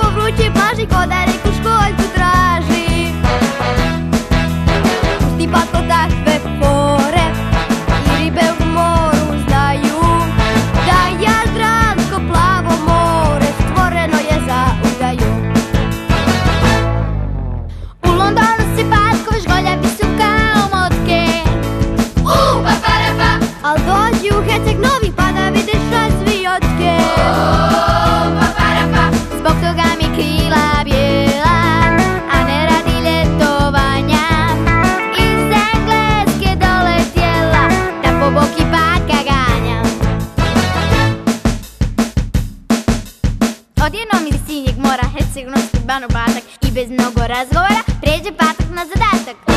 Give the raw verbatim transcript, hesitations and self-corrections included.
po vrućoj plaži, ko da reku školjku traži. Pusti patko takve fore i ribe u moru znaju da Jadransko plavo more stvoreno je za udaju. U Londonu si patkove žgoljavi su kao motke. U, pa para pa. Al dođi u Herceg Novi pa da vidiš razvijotke. Pa para pa. Zbog toga mi krila bijela, a ne radi ljetovanja. Iz Engleske doletjela da po boki patka ganjam. Odjednom iz Sinjeg mora Herceg Novski Banu Patak i bez mnogo razgovora pređe patak na zadatak.